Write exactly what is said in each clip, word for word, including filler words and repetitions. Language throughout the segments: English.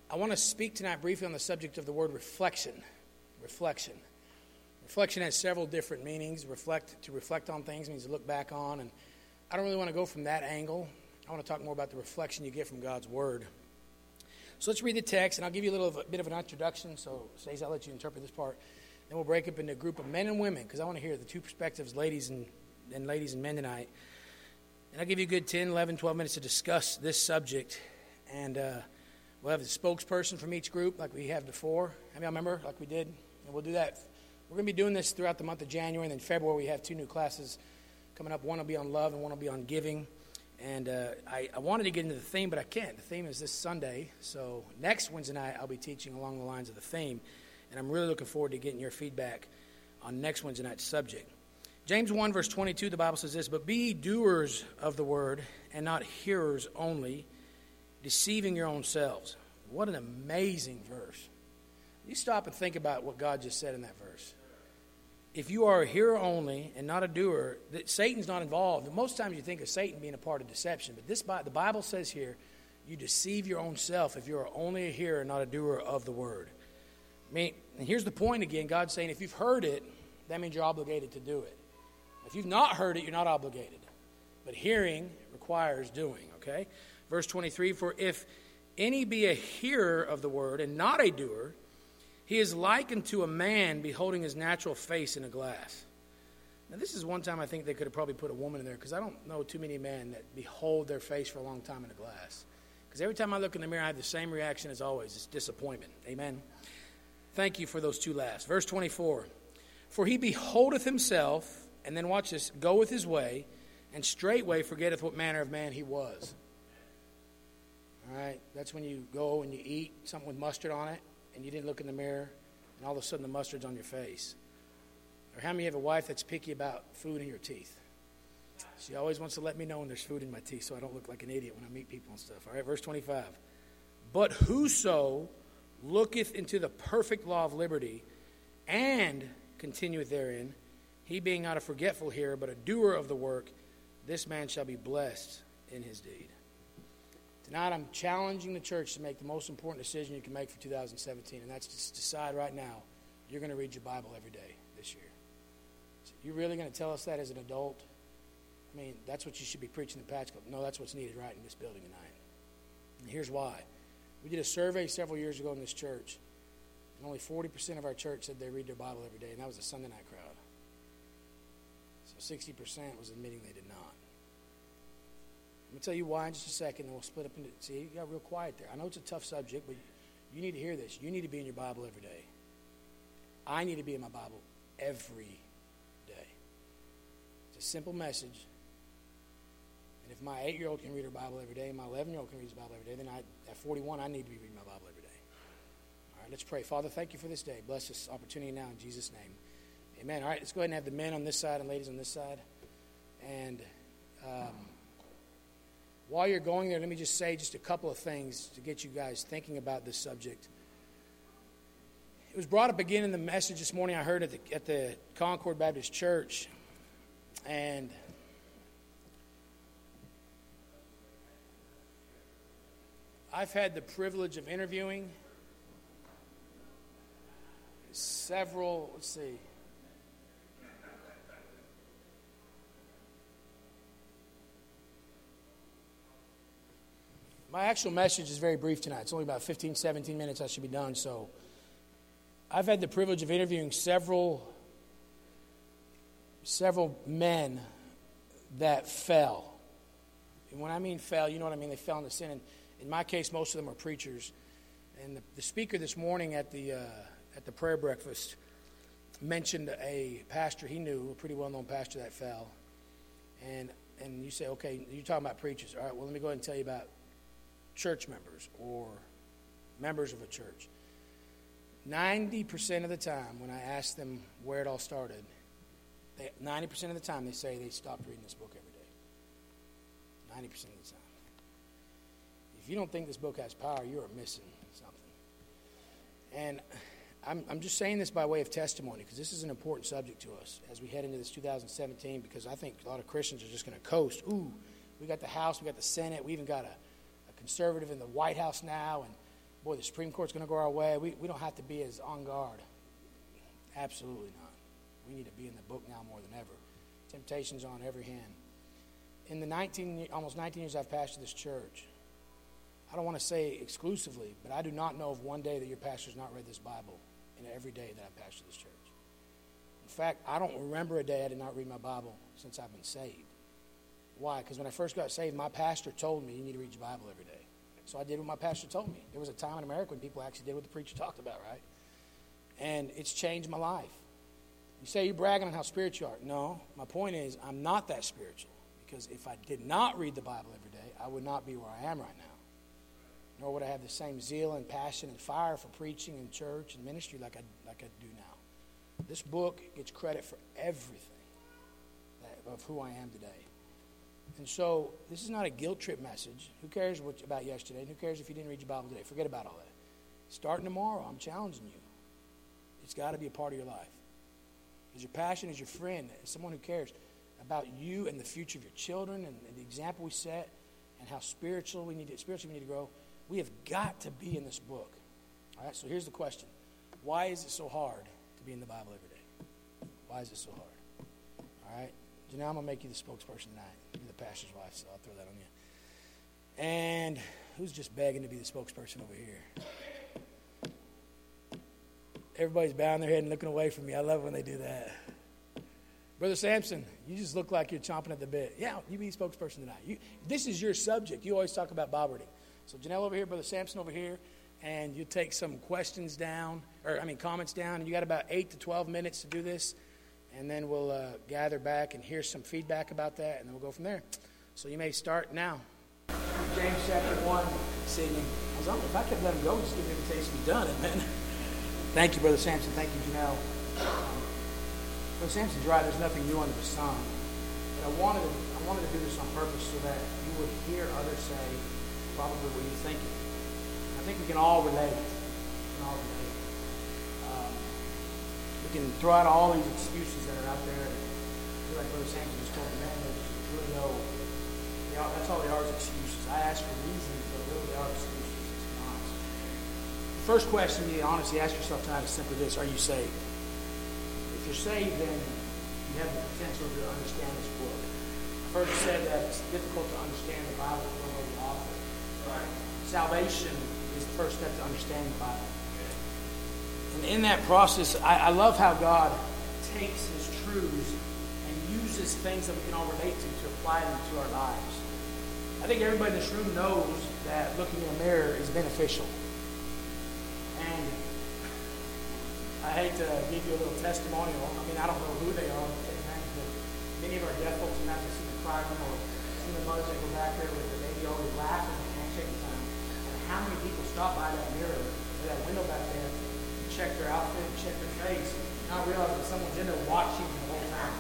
I want to speak tonight briefly on the subject of the word reflection. Reflection. Reflection has several different meanings. Reflect, to reflect on things means to look back on, and I don't really want to go from that angle. I want to talk more about the reflection you get from God's word. So let's read the text, and I'll give you a little a bit of an introduction. So, Stacey, I'll let you interpret this part. Then we'll break up into a group of men and women, because I want to hear the two perspectives, ladies and, and ladies and men tonight. And I'll give you a good ten, eleven, twelve minutes to discuss this subject. And uh, we'll have a spokesperson from each group, like we have before. How many of y'all remember, like we did? And we'll do that. We're going to be doing this throughout the month of January, and then February we have two new classes coming up. One will be on love, and one will be on giving. And uh, I, I wanted to get into the theme, but I can't. The theme is this Sunday. So next Wednesday night, I'll be teaching along the lines of the theme. And I'm really looking forward to getting your feedback on next Wednesday night's subject. James one, verse twenty-two, the Bible says this, "But be ye doers of the word, and not hearers only, deceiving your own selves." What an amazing verse. You stop and think about what God just said in that verse. If you are a hearer only and not a doer, that Satan's not involved. Most times you think of Satan being a part of deception, but this the Bible says here, you deceive your own self if you are only a hearer and not a doer of the word. I mean, and here's the point again. God's saying if you've heard it, that means you're obligated to do it. If you've not heard it, you're not obligated. But hearing requires doing, okay? Verse twenty-three, "For if any be a hearer of the word and not a doer, he is likened to a man beholding his natural face in a glass." Now, this is one time I think they could have probably put a woman in there, because I don't know too many men that behold their face for a long time in a glass. Because every time I look in the mirror, I have the same reaction as always. It's disappointment. Amen? Thank you for those two last. Verse twenty-four, "For he beholdeth himself," and then watch this, "goeth his way, and straightway forgetteth what manner of man he was." All right? That's when you go and you eat something with mustard on it, and you didn't look in the mirror, and all of a sudden the mustard's on your face. Or how many have a wife that's picky about food in your teeth? She always wants to let me know when there's food in my teeth so I don't look like an idiot when I meet people and stuff. All right, verse twenty-five. "But whoso looketh into the perfect law of liberty and continueth therein, he being not a forgetful hearer, but a doer of the work, this man shall be blessed in his deed." Tonight I'm challenging the church to make the most important decision you can make for two thousand seventeen, and that's to decide right now you're going to read your Bible every day this year. So you're really going to tell us that as an adult? I mean, that's what you should be preaching in the Patch Club. No, that's what's needed right in this building tonight. And here's why. We did a survey several years ago in this church, and only forty percent of our church said they read their Bible every day, and that was a Sunday night crowd. So sixty percent was admitting they did not. I'm going to tell you why in just a second, and we'll split up into, see, you got real quiet there. I know it's a tough subject, but you need to hear this. You need to be in your Bible every day. I need to be in my Bible every day. It's a simple message. And if my eight-year-old can read her Bible every day, and my eleven-year-old can read his Bible every day, then I, at forty-one, I need to be reading my Bible every day. All right, let's pray. Father, thank you for this day. Bless this opportunity now in Jesus' name. Amen. All right, let's go ahead and have the men on this side and ladies on this side. And um, while you're going there, let me just say just a couple of things to get you guys thinking about this subject. It was brought up again in the message this morning I heard at the, at the Concord Baptist Church. And I've had the privilege of interviewing several, let's see, my actual message is very brief tonight. It's only about fifteen, seventeen minutes I should be done. So I've had the privilege of interviewing several, several men that fell. And when I mean fell, you know what I mean? They fell into sin. And in my case, most of them are preachers. And the, the speaker this morning at the uh, at the prayer breakfast mentioned a pastor he knew, a pretty well-known pastor that fell. And and you say, okay, you're talking about preachers. All right, well, let me go ahead and tell you about church members or members of a church. ninety percent of the time when I ask them where it all started, they, ninety percent of the time they say they stopped reading this book every day. ninety percent of the time. If you don't think this book has power, you are missing something. And I'm, I'm just saying this by way of testimony because this is an important subject to us as we head into this two thousand seventeen, because I think a lot of Christians are just going to coast. Ooh, we got the House, we got the Senate, we even got a, a conservative in the White House now, and boy, the Supreme Court's going to go our way. We, we don't have to be as on guard. Absolutely not. We need to be in the book now more than ever. Temptations on every hand. In the nineteen, almost nineteen years I've pastored this church, I don't want to say exclusively, but I do not know of one day that your pastor's not read this Bible in every day that I've pastored this church. In fact, I don't remember a day I did not read my Bible since I've been saved. Why? Because when I first got saved, my pastor told me you need to read your Bible every day. So I did what my pastor told me. There was a time in America when people actually did what the preacher talked about, right? And it's changed my life. You say you're bragging on how spiritual you are. No, my point is I'm not that spiritual. Because if I did not read the Bible every day, I would not be where I am right now. Nor would I have the same zeal and passion and fire for preaching and church and ministry like I, like I do now. This book gets credit for everything that, of who I am today. And so this is not a guilt trip message. Who cares what, about yesterday? And who cares if you didn't read your Bible today? Forget about all that. Starting tomorrow, I'm challenging you. It's got to be a part of your life. Because your passion is your friend, as someone who cares about you and the future of your children and, and the example we set and how spiritual we need to, spiritually we need to grow. We have got to be in this book. All right, so here's the question. Why is it so hard to be in the Bible every day? Why is it so hard? All right, Janelle, I'm going to make you the spokesperson tonight. You're the pastor's wife, so I'll throw that on you. And who's just begging to be the spokesperson over here? Everybody's bowing their head and looking away from me. I love when they do that. Brother Samson, you just look like you're chomping at the bit. Yeah, you be spokesperson tonight. You, this is your subject. You always talk about Bible reading. So Janelle over here, Brother Samson over here, and you take some questions down, or I mean comments down, and you got about eight to twelve minutes to do this, and then we'll uh, gather back and hear some feedback about that, and then we'll go from there. So you may start now. James chapter one, this evening. I was if I could let him go, just give me the taste to be done, amen. Thank you, Brother Samson. Thank you, Janelle. Um, Brother Samson's right. There's nothing new under the sun. But I wanted to, I wanted to do this on purpose so that you would hear others say probably what you're thinking. I think we can all relate. We can all relate. Um, we can throw out all these excuses that are out there. I feel like Brother Samson just told me, man, there's really no, they are, that's all they are is excuses. I ask for reasons, but really they are excuses. Let's be honest. The first question you honestly ask yourself tonight is simply this: are you saved? If you're saved, then you have the potential to understand this book. I've heard it said that it's difficult to understand the Bible if you don't know the author. Right. Salvation is the first step to understanding the Bible. And in that process, I, I love how God takes His truths and uses things that we can all relate to to apply them to our lives. I think everybody in this room knows that looking in a mirror is beneficial. And I hate to give you a little testimonial. I mean, I don't know who they are, but many of our deaf folks have not seen the choir room or seen the mothers that go back there with the baby always laughing and handshaking time. And how many people stop by that mirror or that window back there and check their outfit and check their face, not realizing that someone's in there watching the whole time.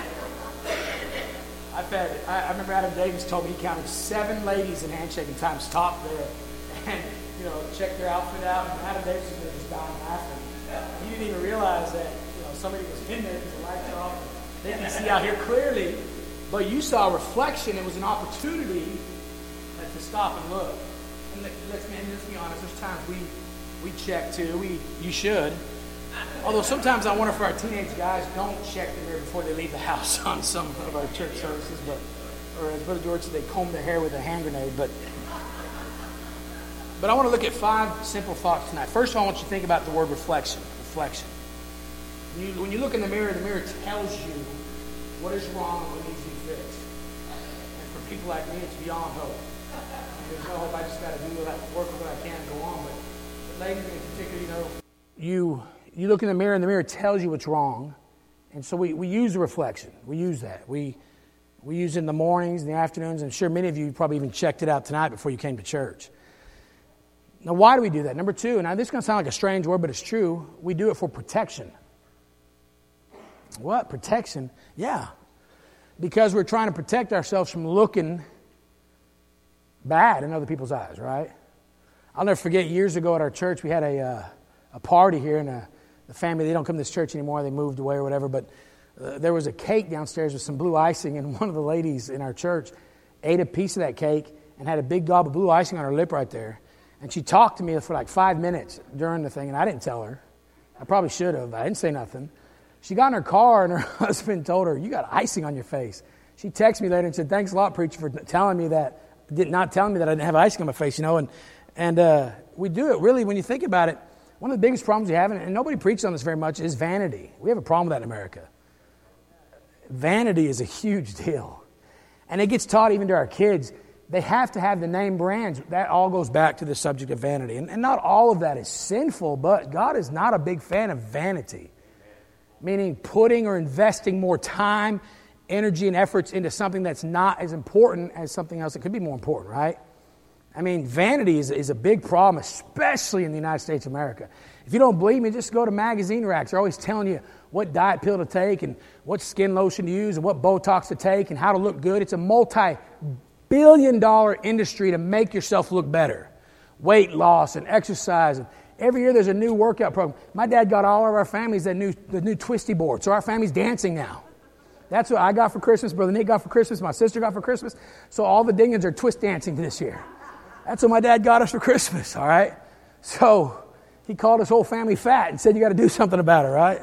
I've had, I, I remember Adam Davis told me he counted seven ladies in handshaking time stopped there and, you know, check their outfit out. And Adam Davis is just dying laughing. He didn't even realize that, you know, somebody was in there because the lights are off. They can see out here clearly, but you saw a reflection. It was an opportunity to stop and look. And let's, man, let's be honest. There's times we we check too. We you should. Although sometimes I wonder if our teenage guys don't check the mirror before they leave the house on some of our church services, but or as Brother George said, they comb their hair with a hand grenade. But but I want to look at five simple thoughts tonight. First of all, I want you to think about the word reflection. Reflection. When you, when you look in the mirror, the mirror tells you what is wrong and what needs to be fixed. And for people like me, it's beyond hope. There's no hope. I just got to do what I work with what I can and go on. But, but ladies in particular, you know, you you look in the mirror and the mirror tells you what's wrong. And so we, we use the reflection. We use that. We we use it in the mornings, in the afternoons. I'm sure many of you probably even checked it out tonight before you came to church. Now, why do we do that? Number two, and now this is going to sound like a strange word, but it's true. We do it for protection. What? Protection? Yeah. Because we're trying to protect ourselves from looking bad in other people's eyes, right? I'll never forget, years ago at our church, we had a uh, a party here, and a, the family, they don't come to this church anymore. They moved away or whatever, but uh, there was a cake downstairs with some blue icing, and one of the ladies in our church ate a piece of that cake and had a big gob of blue icing on her lip right there. And she talked to me for like five minutes during the thing, and I didn't tell her. I probably should have. I didn't say nothing. She got in her car, and her husband told her, you got icing on your face. She texted me later and said, thanks a lot, preacher, for telling me that, did not telling me that I didn't have icing on my face, you know. And and uh, we do it, really, when you think about it, one of the biggest problems we have, and nobody preaches on this very much, is vanity. We have a problem with that in America. Vanity is a huge deal. And it gets taught even to our kids. They have to have the name brands. That all goes back to the subject of vanity. And, and not all of that is sinful, but God is not a big fan of vanity. Meaning putting or investing more time, energy, and efforts into something that's not as important as something else that could be more important, right? I mean, vanity is, is a big problem, especially in the United States of America. If you don't believe me, just go to magazine racks. They're always telling you what diet pill to take and what skin lotion to use and what Botox to take and how to look good. It's a multi-billion dollar industry to make yourself look better. Weight loss and exercise. And every year there's a new workout program. My dad got all of our families that new, the new twisty board. So our family's dancing now. That's what I got for Christmas. Brother Nick got for Christmas. My sister got for Christmas. So all the dingens are twist dancing this year. That's what my dad got us for Christmas, all right? So he called his whole family fat and said, you got to do something about it, right?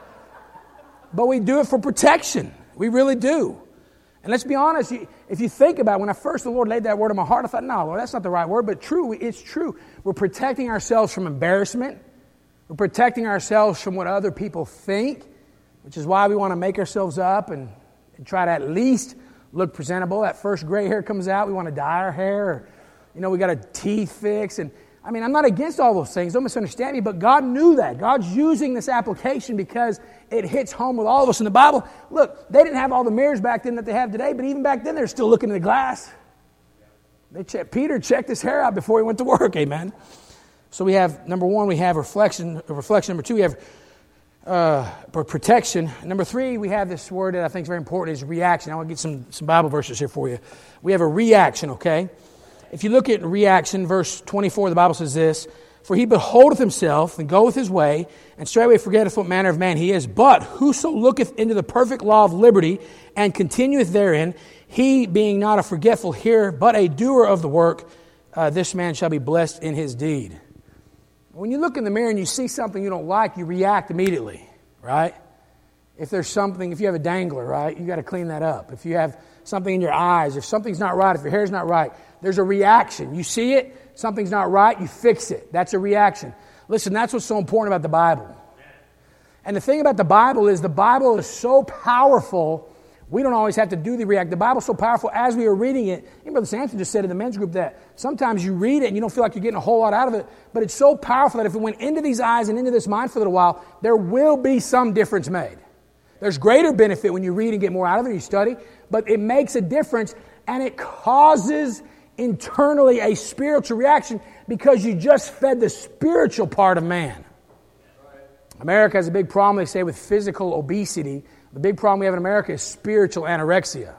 But we do it for protection. We really do. And let's be honest, if you think about it, when I first the Lord laid that word in my heart, I thought, no, Lord, that's not the right word, but true, it's true. We're protecting ourselves from embarrassment. We're protecting ourselves from what other people think, which is why we want to make ourselves up and, and try to at least look presentable. That first gray hair comes out, we want to dye our hair, or, you know, we got a teeth fix. And I mean, I'm not against all those things. Don't misunderstand me, but God knew that. God's using this application because it hits home with all of us in the Bible. Look, they didn't have all the mirrors back then that they have today, but even back then, they're still looking in the glass. They check, Peter checked his hair out before he went to work, amen. So we have, number one, we have reflection. Reflection. Number two, we have uh, protection. Number three, we have this word that I think is very important, is reaction. I want to get some, some Bible verses here for you. We have a reaction, okay? If you look at reaction, verse twenty-four, the Bible says this, for he beholdeth himself and goeth his way, and straightway forgetteth what manner of man he is. But whoso looketh into the perfect law of liberty, and continueth therein, he being not a forgetful hearer, but a doer of the work, uh, this man shall be blessed in his deed. When you look in the mirror and you see something you don't like, you react immediately, right? If there's something, if you have a dangler, right, you got to clean that up. If you have something in your eyes, if something's not right, if your hair's not right, there's a reaction. You see it, something's not right, you fix it. That's a reaction. Listen, that's what's so important about the Bible. And the thing about the Bible is the Bible is so powerful, we don't always have to do the react. The Bible's so powerful as we are reading it. Even Brother Samson just said in the men's group that sometimes you read it and you don't feel like you're getting a whole lot out of it, but it's so powerful that if it went into these eyes and into this mind for a little while, there will be some difference made. There's greater benefit when you read and get more out of it, you study, but it makes a difference and it causes internally a spiritual reaction because you just fed the spiritual part of man. America has a big problem, they say, with physical obesity. The big problem we have in America is spiritual anorexia.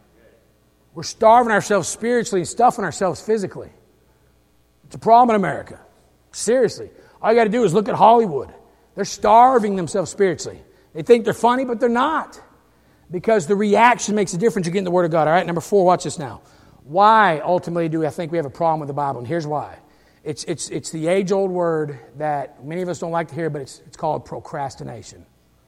We're starving ourselves spiritually and stuffing ourselves physically. It's a problem in America. Seriously. All you got to do is look at Hollywood. They're starving themselves spiritually. They think they're funny, but they're not. Because the reaction makes a difference. You get in the Word of God. All right, number four, watch this now. Why, ultimately, do I think we have a problem with the Bible? And here's why. It's it's it's the age-old word that many of us don't like to hear, but it's it's called procrastination.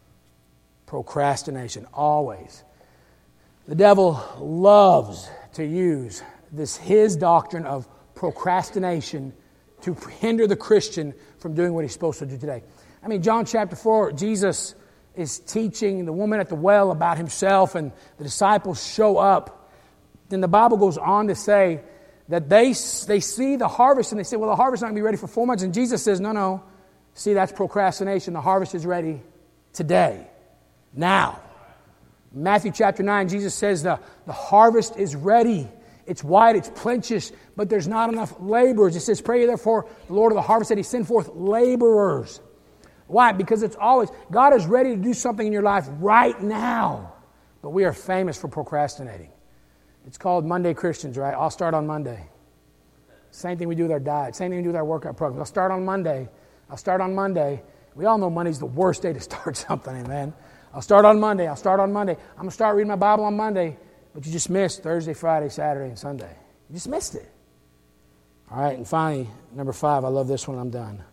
Procrastination, always. The devil loves to use this his doctrine of procrastination to hinder the Christian from doing what he's supposed to do today. I mean, John chapter four, Jesus is teaching the woman at the well about himself, and the disciples show up. Then the Bible goes on to say that they, they see the harvest and they say, well, the harvest is not going to be ready for four months. And Jesus says, no, no. See, that's procrastination. The harvest is ready today, now. Matthew chapter nine, Jesus says the, the harvest is ready. It's wide, it's plenteous, but there's not enough laborers. It says, pray therefore the Lord of the harvest that he send forth laborers. Why? Because it's always, God is ready to do something in your life right now. But we are famous for procrastinating. It's called Monday Christians, right? I'll start on Monday. Same thing we do with our diet. Same thing we do with our workout programs. I'll start on Monday. I'll start on Monday. We all know Monday's the worst day to start something, amen? I'll start on Monday. I'll start on Monday. I'm going to start reading my Bible on Monday. But you just missed Thursday, Friday, Saturday, and Sunday. You just missed it. All right, and finally, number five, I love this one, I'm done.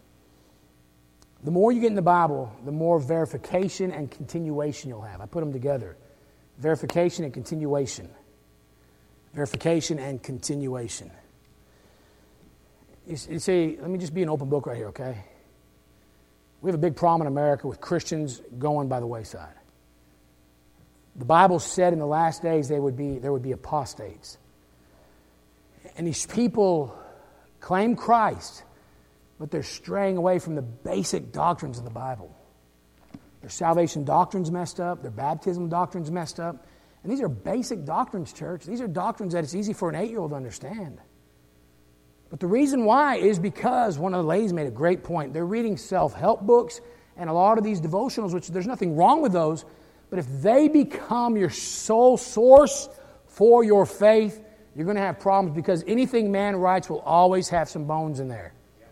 The more you get in the Bible, the more verification and continuation you'll have. I put them together. Verification and continuation. Verification and continuation. You, you see, let me just be an open book right here, okay? We have a big problem in America with Christians going by the wayside. The Bible said in the last days they would be, there would be apostates. And these people claim Christ, but they're straying away from the basic doctrines of the Bible. Their salvation doctrine's messed up. Their baptism doctrine's messed up. And these are basic doctrines, church. These are doctrines that it's easy for an eight-year-old to understand. But the reason why is because one of the ladies made a great point. They're reading self-help books and a lot of these devotionals, which there's nothing wrong with those, but if they become your sole source for your faith, you're going to have problems because anything man writes will always have some bones in there.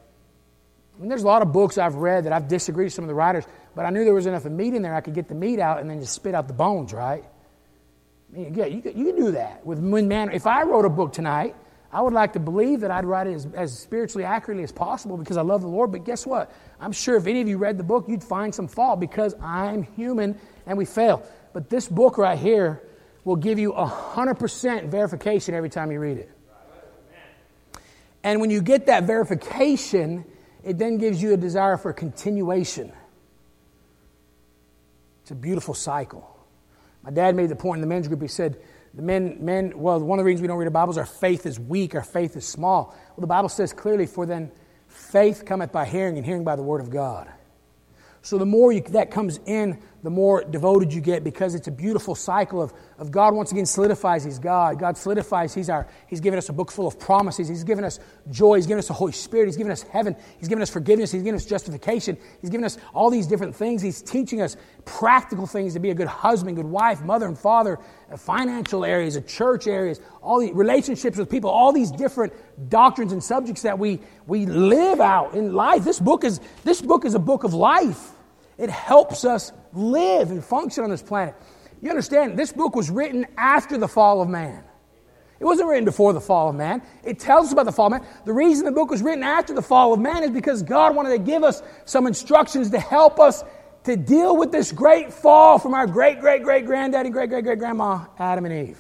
I mean, there's a lot of books I've read that I've disagreed with some of the writers, but I knew there was enough of meat in there I could get the meat out and then just spit out the bones, right? I mean, yeah, you can, you can do that. With when man, if I wrote a book tonight, I would like to believe that I'd write it as, as spiritually accurately as possible because I love the Lord, but guess what? I'm sure if any of you read the book, you'd find some fault because I'm human and we fail. But this book right here will give you one hundred percent verification every time you read it. And when you get that verification, it then gives you a desire for continuation. It's a beautiful cycle. My dad made the point in the men's group. He said, the men, men, well, one of the reasons we don't read the Bible is our faith is weak, our faith is small. Well, the Bible says clearly, for then faith cometh by hearing, and hearing by the word of God. So the more you, that comes in, the more devoted you get because it's a beautiful cycle of, of God once again solidifies He's God. God solidifies He's our, He's given us a book full of promises. He's given us joy. He's given us the Holy Spirit. He's given us heaven. He's given us forgiveness. He's given us justification. He's given us all these different things. He's teaching us practical things to be a good husband, good wife, mother and father, uh, financial areas, uh, church areas, all the relationships with people, all these different doctrines and subjects that we, we live out in life. This book is, this book is a book of life. It helps us live and function on this planet. You understand, this book was written after the fall of man. It wasn't written before the fall of man. It tells us about the fall of man. The reason the book was written after the fall of man is because God wanted to give us some instructions to help us to deal with this great fall from our great, great, great granddaddy, great, great, great grandma, Adam and Eve.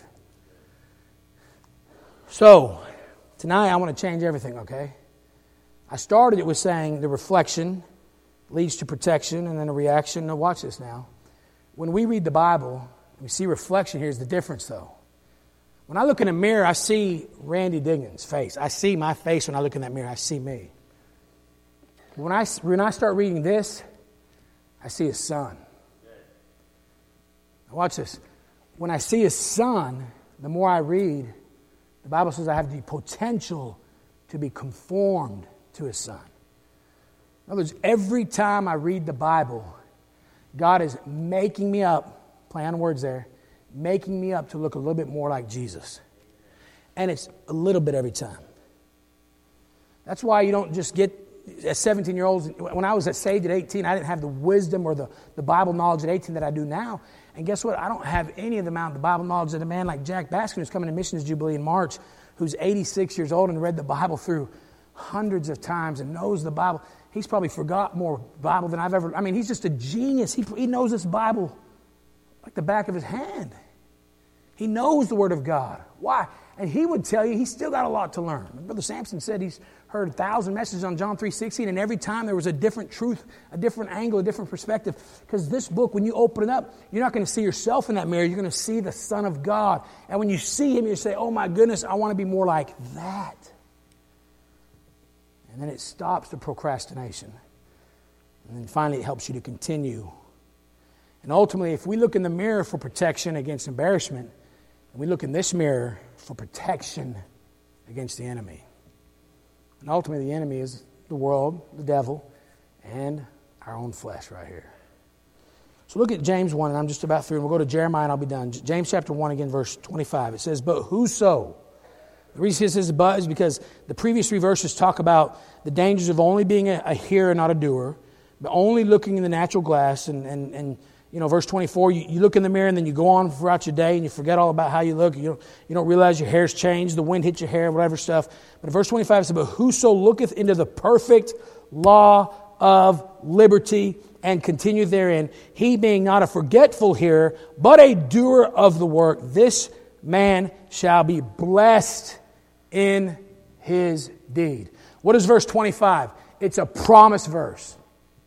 So, tonight I want to change everything, okay? I started it with saying the reflection leads to protection and then a reaction. Now watch this now. When we read the Bible, we see reflection. Here's the difference though. When I look in a mirror, I see Randy Dignan's face. I see my face when I look in that mirror. I see me. When I, when I start reading this, I see His Son. Now watch this. When I see His Son, the more I read, the Bible says I have the potential to be conformed to His Son. In other words, every time I read the Bible, God is making me up, play on words there, making me up to look a little bit more like Jesus. And it's a little bit every time. That's why you don't just get, as seventeen-year-olds, when I was saved at eighteen, I didn't have the wisdom or the, the Bible knowledge at eighteen that I do now. And guess what? I don't have any of the amount of the Bible knowledge that a man like Jack Baskin, who's coming to Missions Jubilee in March, who's eighty-six years old and read the Bible through hundreds of times and knows the Bible. He's probably forgot more Bible than I've ever... I mean, he's just a genius. He, he knows this Bible like the back of his hand. He knows the Word of God. Why? And he would tell you he's still got a lot to learn. Brother Sampson said he's heard a thousand messages on John three sixteen, and every time there was a different truth, a different angle, a different perspective. Because this book, when you open it up, you're not going to see yourself in that mirror. You're going to see the Son of God. And when you see Him, you say, oh my goodness, I want to be more like that. And then it stops the procrastination. And then finally it helps you to continue. And ultimately, if we look in the mirror for protection against embarrassment, and we look in this mirror for protection against the enemy. And ultimately the enemy is the world, the devil, and our own flesh right here. So look at James one, and I'm just about through. And we'll go to Jeremiah and I'll be done. James chapter one again, verse twenty-five. It says, but whoso... The reason it says but is because the previous three verses talk about the dangers of only being a, a hearer, not a doer, but only looking in the natural glass and, and, and You know, verse twenty-four, you, you look in the mirror and then you go on throughout your day and you forget all about how you look. You don't, you don't realize your hair's changed, the wind hit your hair, whatever stuff. But in verse twenty-five, it says, but whoso looketh into the perfect law of liberty and continue therein, he being not a forgetful hearer, but a doer of the work, this man shall be blessed in his deed. What is verse twenty-five? It's a promise verse.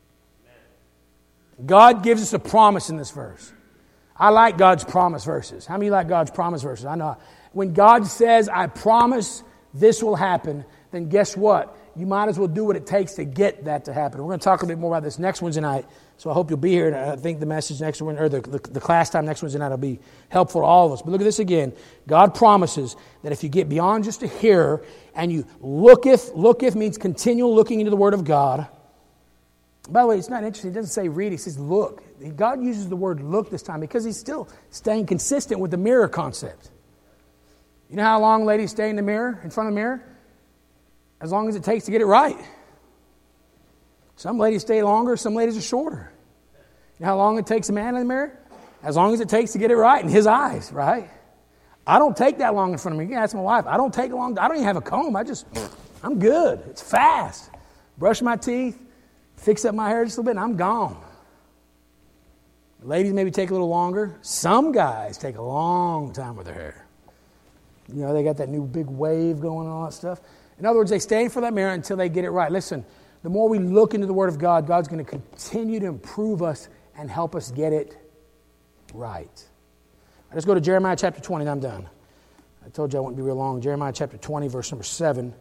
God gives us a promise in this verse. I like God's promise verses. How many like God's promise verses? I know. When God says, I promise this will happen, then guess what? You might as well do what it takes to get that to happen. We're going to talk a bit more about this next Wednesday night, so I hope you'll be here. And I think the message next Wednesday, or the, the, the class time next Wednesday night will be helpful to all of us. But look at this again. God promises that if you get beyond just a hearer and you looketh, looketh means continual looking into the Word of God. By the way, it's not interesting. It doesn't say read. He says look. God uses the word look this time because he's still staying consistent with the mirror concept. You know how long ladies stay in the mirror, in front of the mirror? As long as it takes to get it right. Some ladies stay longer, some ladies are shorter. You know how long it takes a man in the mirror? As long as it takes to get it right in his eyes, right? I don't take that long in front of me. Yeah, that's my wife. I don't take a long, I don't even have a comb. I just, I'm good. It's fast. Brush my teeth, fix up my hair just a little bit, and I'm gone. Ladies maybe take a little longer. Some guys take a long time with their hair. You know, they got that new big wave going on, all that stuff. In other words, they stay in front of that mirror until they get it right. Listen, the more we look into the Word of God, God's going to continue to improve us and help us get it right. Let's go to Jeremiah chapter twenty, and I'm done. I told you I wouldn't be real long. Jeremiah chapter twenty, verse number seven.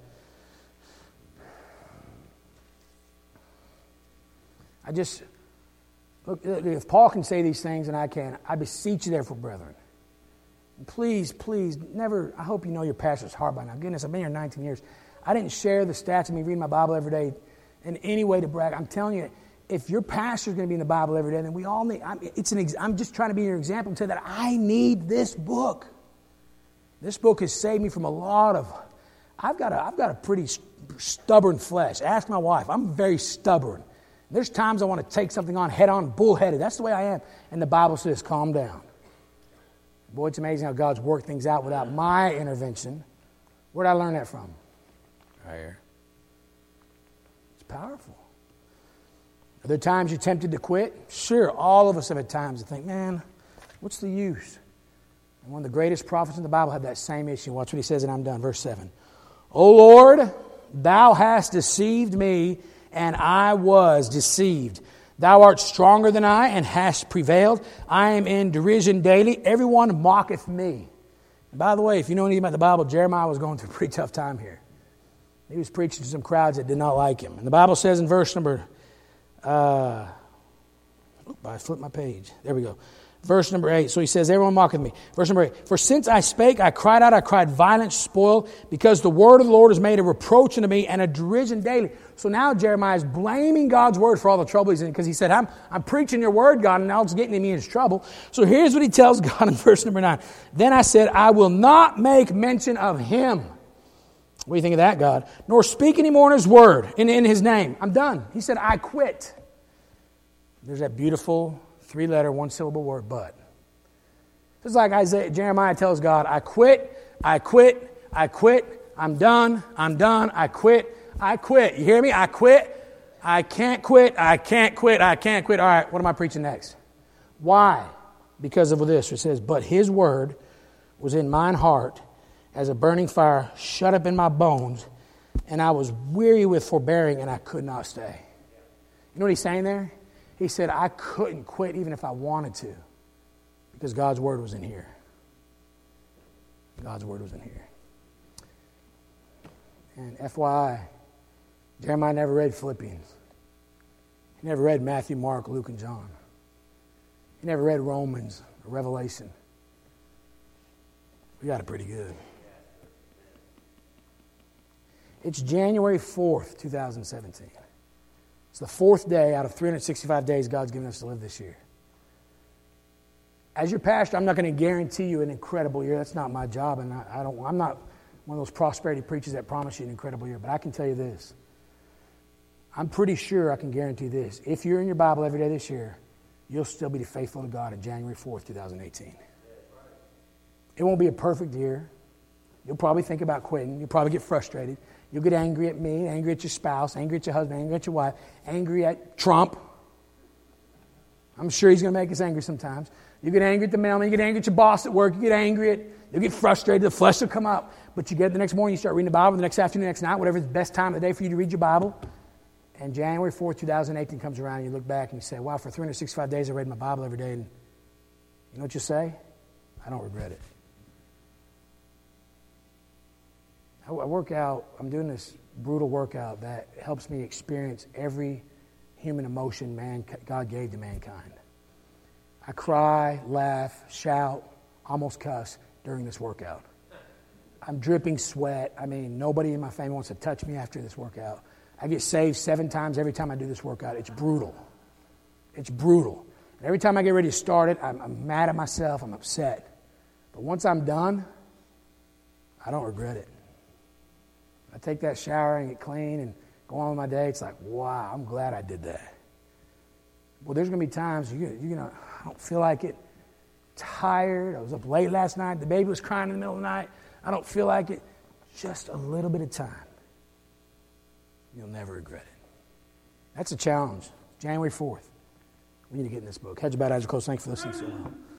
I just, look, if Paul can say these things and I can, I beseech you therefore, brethren. Please, please, never, I hope you know your pastor's heart by now. Goodness, I've been here nineteen years. I didn't share the stats of me reading my Bible every day in any way to brag. I'm telling you, if your pastor's going to be in the Bible every day, then we all need, I'm, it's an, I'm just trying to be your example and tell you that I need this book. This book has saved me from a lot of, I've got a, I've got a pretty stubborn flesh. Ask my wife. I'm very stubborn. There's times I want to take something on head on, bullheaded. That's the way I am. And the Bible says, calm down. Boy, it's amazing how God's worked things out without my intervention. Where did I learn that from? Right here. It's powerful. Are there times you're tempted to quit? Sure, all of us have had times to think, man, what's the use? And one of the greatest prophets in the Bible had that same issue. Watch what he says, and I'm done. Verse seven. O Lord, thou hast deceived me, and I was deceived. Thou art stronger than I, and hast prevailed. I am in derision daily. Everyone mocketh me. And by the way, if you know anything about the Bible, Jeremiah was going through a pretty tough time here. He was preaching to some crowds that did not like him. And the Bible says in verse number... Uh, oop, I flipped my page. There we go. Verse number eight. So he says, everyone mocketh me. Verse number eight. For since I spake, I cried out, I cried violent spoil, because the word of the Lord is made a reproach unto me and a derision daily. So now Jeremiah is blaming God's word for all the trouble he's in, because he said, I'm, I'm preaching your word, God, and now it's getting me into trouble. So here's what he tells God in verse number nine. Then I said, I will not make mention of him. What do you think of that, God? Nor speak anymore in his word, in, in his name. I'm done. He said, I quit. There's that beautiful three-letter, one-syllable word, but. It's like Isaiah, Jeremiah tells God, I quit, I quit, I quit, I'm done, I'm done, I quit, I quit. You hear me? I quit, I can't quit, I can't quit, I can't quit. All right, what am I preaching next? Why? Because of this. It says, but his word was in mine heart as a burning fire shut up in my bones, and I was weary with forbearing, and I could not stay. You know what he's saying there? He said, I couldn't quit even if I wanted to, because God's word was in here. God's word was in here. And F Y I, Jeremiah never read Philippians. He never read Matthew, Mark, Luke, and John. He never read Romans or Revelation. We got it pretty good. It's January fourth, twenty seventeen. It's the fourth day out of three hundred sixty-five days God's given us to live this year. As your pastor, I'm not going to guarantee you an incredible year. That's not my job, and I, I don't. I'm not one of those prosperity preachers that promise you an incredible year. But I can tell you this: I'm pretty sure I can guarantee this: if you're in your Bible every day this year, you'll still be faithful to God on January fourth, twenty eighteen. It won't be a perfect year. You'll probably think about quitting. You'll probably get frustrated. You'll get angry at me, angry at your spouse, angry at your husband, angry at your wife, angry at Trump. I'm sure he's going to make us angry sometimes. You get angry at the mailman, you get angry at your boss at work, you get angry at, you'll get frustrated, the flesh will come up. But you get up the next morning, you start reading the Bible, the next afternoon, the next night, whatever is the best time of the day for you to read your Bible. And January fourth, twenty eighteen comes around, and you look back and you say, wow, for three hundred sixty-five days I read my Bible every day. And you know what you say? I don't regret it. I work out, I'm doing this brutal workout that helps me experience every human emotion man God gave to mankind. I cry, laugh, shout, almost cuss during this workout. I'm dripping sweat. I mean, nobody in my family wants to touch me after this workout. I get saved seven times every time I do this workout. It's brutal. It's brutal. And every time I get ready to start it, I'm, I'm mad at myself. I'm upset. But once I'm done, I don't regret it. I take that shower and get clean and go on with my day. It's like, wow, I'm glad I did that. Well, there's going to be times you're, you're going to, I don't feel like it. Tired. I was up late last night. The baby was crying in the middle of the night. I don't feel like it. Just a little bit of time. You'll never regret it. That's a challenge. January fourth. We need to get in this book. Heads bowed, eyes closed. Thanks for listening so well.